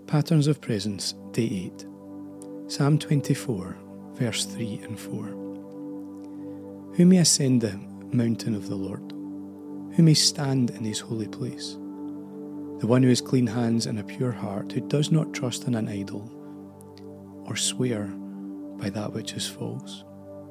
Patterns of Presence, Day 8. Psalm 24, verse 3 and 4. Who may ascend the mountain of the Lord? Who may stand in his holy place? The one who has clean hands and a pure heart, who does not trust in an idol or swear by that which is false.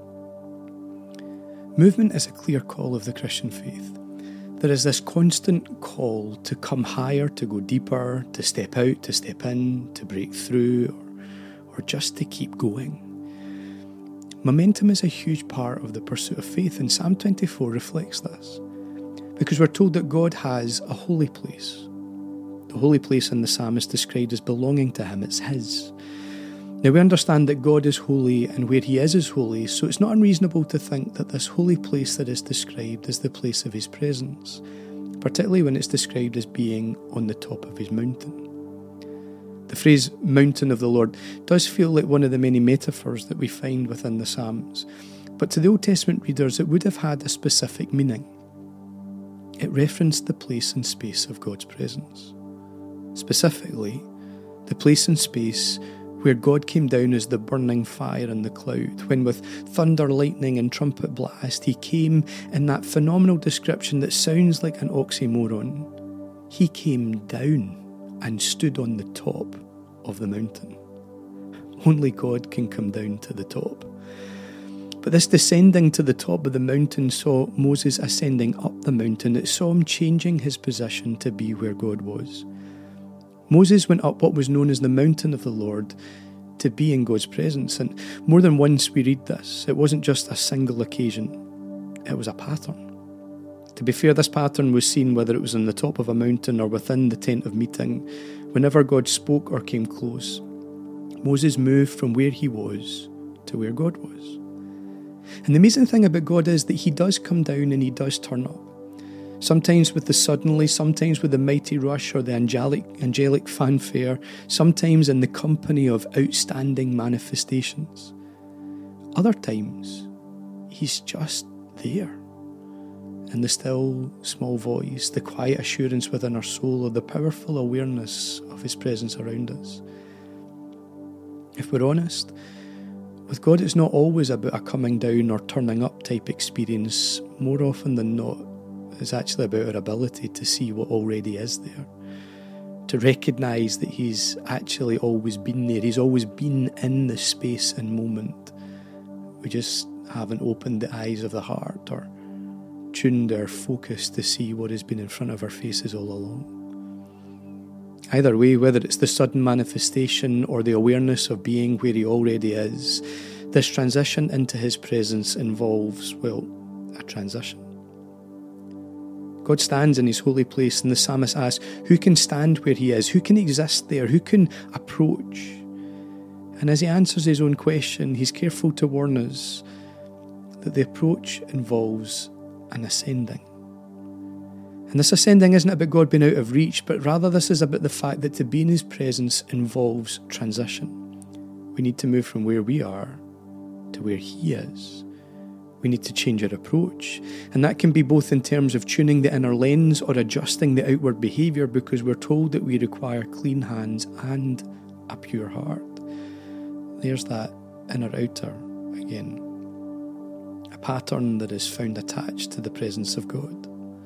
Movement is a clear call of the Christian faith. There is this constant call to come higher, to go deeper, to step out, to step in, to break through, or just to keep going. Momentum is a huge part of the pursuit of faith, and Psalm 24 reflects this. Because we're told that God has a holy place. The holy place in the psalm is described as belonging to him, it's his. Now we understand that God is holy and where he is holy, so it's not unreasonable to think that this holy place that is described is the place of his presence, particularly when it's described as being on the top of his mountain. The phrase mountain of the Lord does feel like one of the many metaphors that we find within the Psalms, but to the Old Testament readers it would have had a specific meaning. It referenced the place and space of God's presence. Specifically, the place and space where God came down as the burning fire in the cloud, when with thunder, lightning and trumpet blast he came in that phenomenal description that sounds like an oxymoron. He came down and stood on the top of the mountain. Only God can come down to the top. But this descending to the top of the mountain saw Moses ascending up the mountain. It saw him changing his position to be where God was. Moses went up what was known as the mountain of the Lord to be in God's presence. And more than once we read this. It wasn't just a single occasion. It was a pattern. To be fair, this pattern was seen whether it was on the top of a mountain or within the tent of meeting. Whenever God spoke or came close, Moses moved from where he was to where God was. And the amazing thing about God is that he does come down and he does turn up. Sometimes with the suddenly, sometimes with the mighty rush or the angelic fanfare, sometimes in the company of outstanding manifestations. Other times, he's just there. In the still, small voice, the quiet assurance within our soul, or the powerful awareness of his presence around us. If we're honest, with God it's not always about a coming down or turning up type experience. More often than not, it's actually about our ability to see what already is there. To recognise that he's actually always been there. He's always been in the space and moment. We just haven't opened the eyes of the heart or tuned our focus to see what has been in front of our faces all along. Either way, whether it's the sudden manifestation or the awareness of being where he already is, this transition into his presence involves, a transition. God stands in his holy place, and the psalmist asks, who can stand where he is? Who can exist there? Who can approach? And as he answers his own question, he's careful to warn us that the approach involves an ascending. And this ascending isn't about God being out of reach, but rather this is about the fact that to be in his presence involves transition. We need to move from where we are to where he is. We need to change our approach. And that can be both in terms of tuning the inner lens or adjusting the outward behaviour, because we're told that we require clean hands and a pure heart. There's that inner outer again. A pattern that is found attached to the presence of God.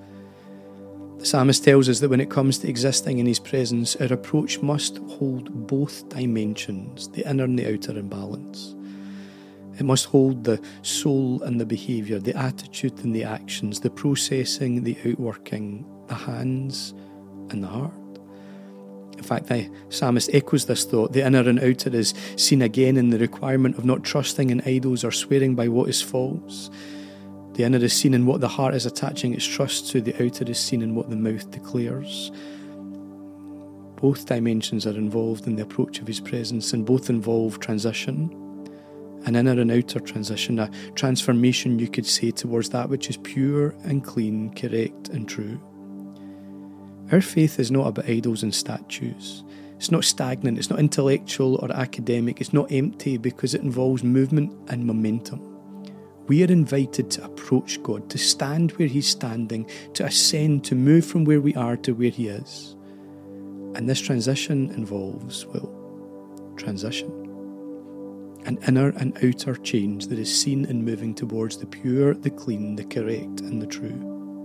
The psalmist tells us that when it comes to existing in his presence, our approach must hold both dimensions, the inner and the outer, in balance. It must hold the soul and the behaviour, the attitude and the actions, the processing, the outworking, the hands and the heart. In fact, the psalmist echoes this thought. The inner and outer is seen again in the requirement of not trusting in idols or swearing by what is false. The inner is seen in what the heart is attaching its trust to. The outer is seen in what the mouth declares. Both dimensions are involved in the approach of his presence, and both involve transition. An inner and outer transition, a transformation, you could say, towards that which is pure and clean, correct and true. Our faith is not about idols and statues. It's not stagnant, it's not intellectual or academic, it's not empty, because it involves movement and momentum. We are invited to approach God, to stand where he's standing, to ascend, to move from where we are to where he is. And this transition involves, transition. An inner and outer change that is seen in moving towards the pure, the clean, the correct, and the true.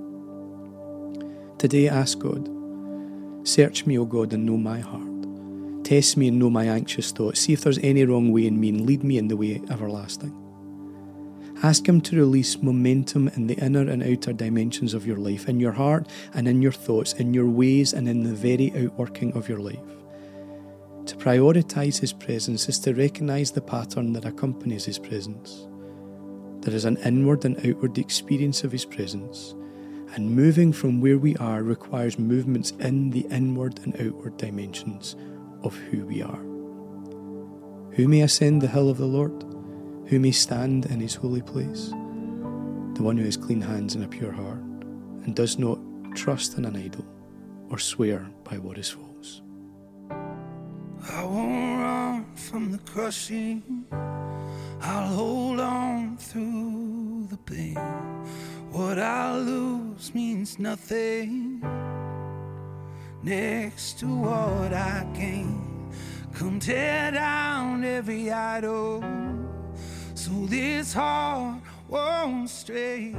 Today ask God, search me, O God, and know my heart. Test me and know my anxious thoughts. See if there's any wrong way in me and lead me in the way everlasting. Ask Him to release momentum in the inner and outer dimensions of your life, in your heart and in your thoughts, in your ways and in the very outworking of your life. To prioritise His presence is to recognise the pattern that accompanies His presence. There is an inward and outward experience of His presence, and moving from where we are requires movements in the inward and outward dimensions of who we are. Who may ascend the hill of the Lord? Who may stand in His holy place? The one who has clean hands and a pure heart, and does not trust in an idol or swear by what is false. I won't run from the crushing. I'll hold on through the pain. What I lose means nothing next to what I gain. Come tear down every idol, so this heart won't stray.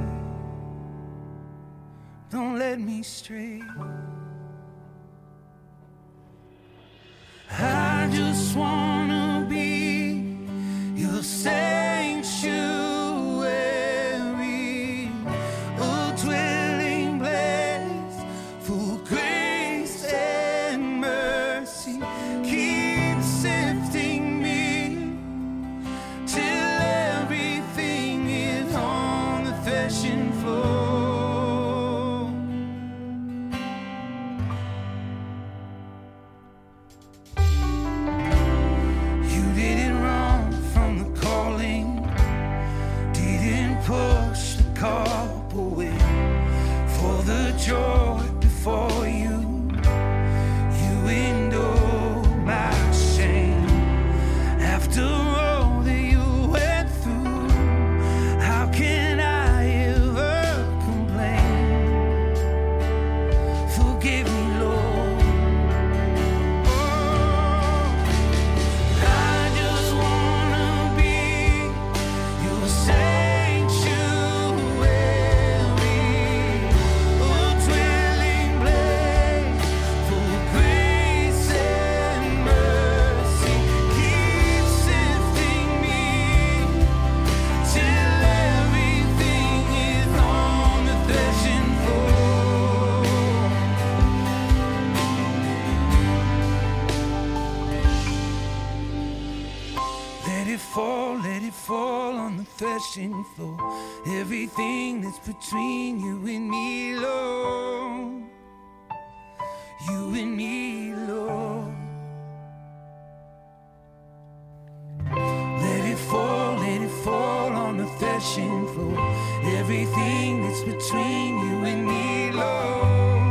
Don't let me stray. I just wanna be your sanctuary, a dwelling place for grace and mercy. Keep sifting me till everything is on the threshing floor. Push the cup away for the joy before you. You endure my shame. After all that you went through, how can I ever complain? Forgive me, Lord. Oh, I just wanna be your savior. Let it fall on the threshing floor. Everything that's between you and me, Lord. You and me, Lord. Let it fall on the threshing floor. Everything that's between you and me, Lord.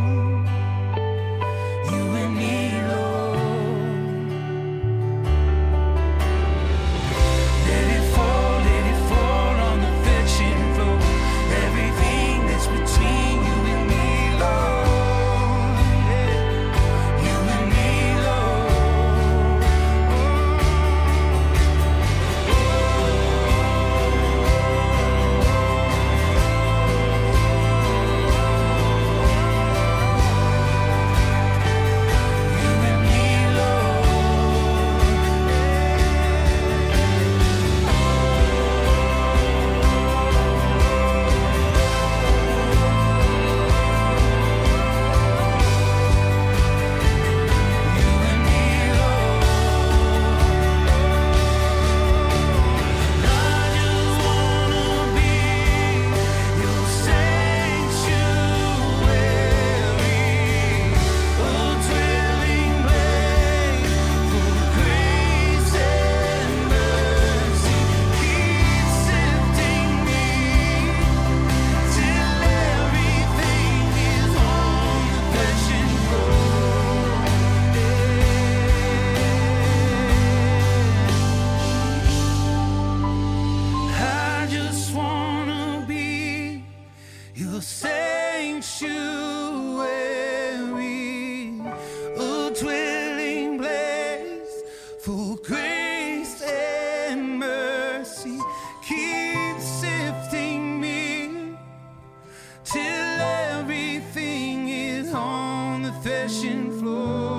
You and me, Lord. threshing floor.